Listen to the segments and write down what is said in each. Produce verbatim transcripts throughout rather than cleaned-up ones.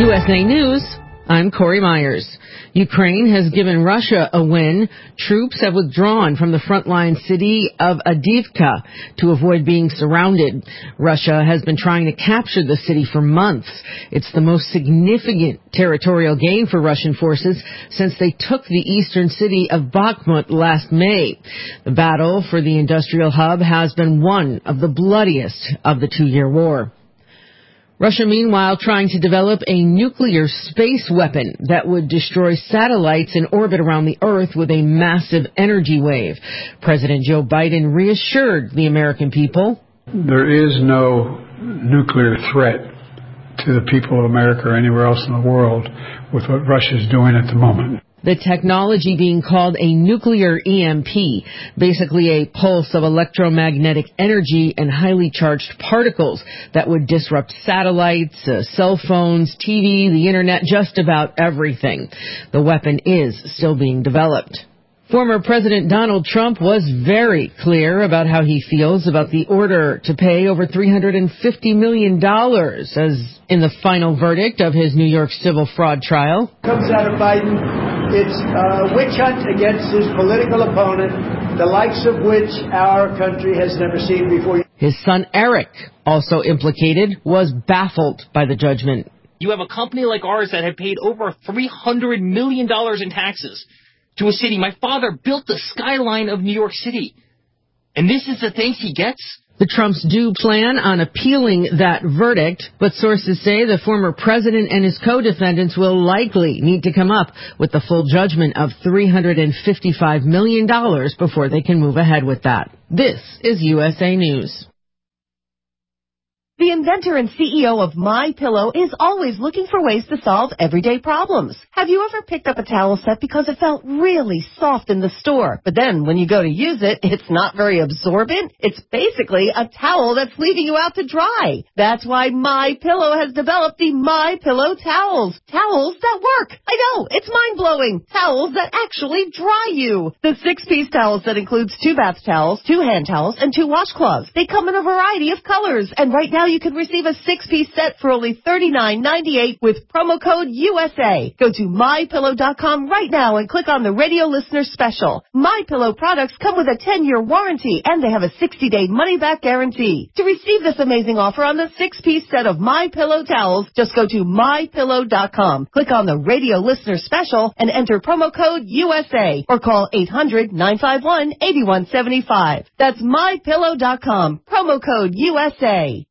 U S A News, I'm Corey Myers. Ukraine has given Russia a win. Troops have withdrawn from the frontline city of Avdiivka to avoid being surrounded. Russia has been trying to capture the city for months. It's the most significant territorial gain for Russian forces since they took the eastern city of Bakhmut last May. The battle for the industrial hub has been one of the bloodiest of the two-year war. Russia, meanwhile, trying to develop a nuclear space weapon that would destroy satellites in orbit around the Earth with a massive energy wave. President Joe Biden reassured the American people. There is no nuclear threat to the people of America or anywhere else in the world with what Russia is doing at the moment. The technology being called a nuclear E M P, basically a pulse of electromagnetic energy and highly charged particles that would disrupt satellites, uh, cell phones, T V, the internet, just about everything. The weapon is still being developed. Former President Donald Trump was very clear about how he feels about the order to pay over three hundred fifty million dollars as in the final verdict of his New York civil fraud trial. Comes out of Biden. It's a witch hunt against his political opponent, the likes of which our country has never seen before. His son Eric, also implicated, was baffled by the judgment. You have a company like ours that had paid over three hundred million dollars in taxes to a city. My father built the skyline of New York City. And this is the things he gets? The Trumps do plan on appealing that verdict, but sources say the former president and his co-defendants will likely need to come up with the full judgment of three hundred fifty-five million dollars before they can move ahead with that. This is U S A News. The inventor and C E O of MyPillow is always looking for ways to solve everyday problems. Have you ever picked up a towel set because it felt really soft in the store, but then when you go to use it, it's not very absorbent? It's basically a towel that's leaving you out to dry. That's why MyPillow has developed the MyPillow towels. Towels that work. I know, it's mind-blowing. Towels that actually dry you. The six-piece towel set includes two bath towels, two hand towels, and two washcloths. They come in a variety of colors, and right now you can receive a six-piece set for only thirty-nine ninety-eight with promo code U S A. Go to my pillow dot com right now and click on the radio listener special. MyPillow products come with a ten-year warranty, and they have a sixty-day money-back guarantee. To receive this amazing offer on the six-piece set of MyPillow towels, just go to my pillow dot com, click on the radio listener special, and enter promo code U S A, or call eight hundred nine five one eight one seven five. That's my pillow dot com, promo code U S A.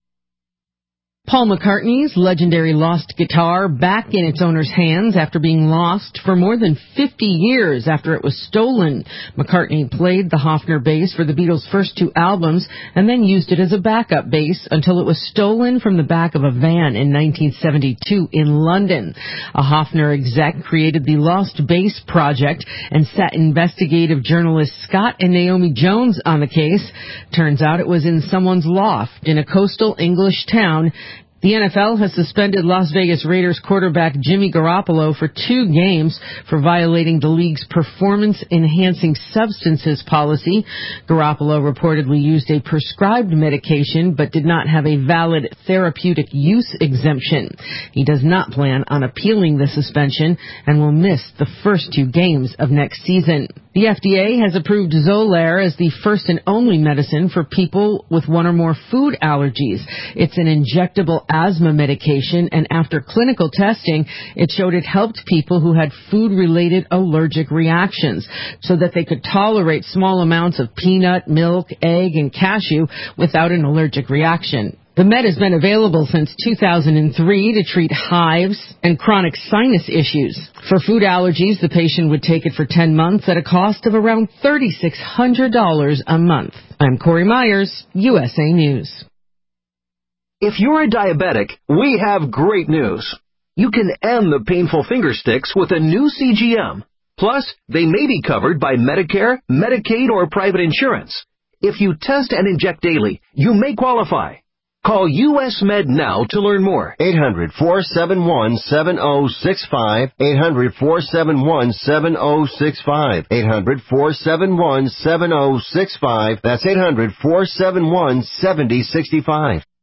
Paul McCartney's legendary lost guitar back in its owner's hands after being lost for more than fifty years after it was stolen. McCartney played the Hofner bass for the Beatles' first two albums and then used it as a backup bass until it was stolen from the back of a van in nineteen seventy-two in London. A Hofner exec created the Lost Bass Project and set investigative journalists Scott and Naomi Jones on the case. Turns out it was in someone's loft in a coastal English town. The N F L has suspended Las Vegas Raiders quarterback Jimmy Garoppolo for two games for violating the league's performance-enhancing substances policy. Garoppolo reportedly used a prescribed medication but did not have a valid therapeutic use exemption. He does not plan on appealing the suspension and will miss the first two games of next season. The F D A has approved Xolair as the first and only medicine for people with one or more food allergies. It's an injectable asthma medication, and after clinical testing, it showed it helped people who had food-related allergic reactions so that they could tolerate small amounts of peanut, milk, egg, and cashew without an allergic reaction. The med has been available since two thousand three to treat hives and chronic sinus issues. For food allergies, the patient would take it for ten months at a cost of around three thousand six hundred dollars a month. I'm Corey Myers, U S A News. If you're a diabetic, we have great news. You can end the painful finger sticks with a new C G M. Plus, they may be covered by Medicare, Medicaid, or private insurance. If you test and inject daily, you may qualify. Call U S Med now to learn more. eight hundred four seven one seven zero six five. eight hundred four seven one seven zero six five. eight hundred four seven one seven zero six five. That's eight hundred four seven one seven zero six five.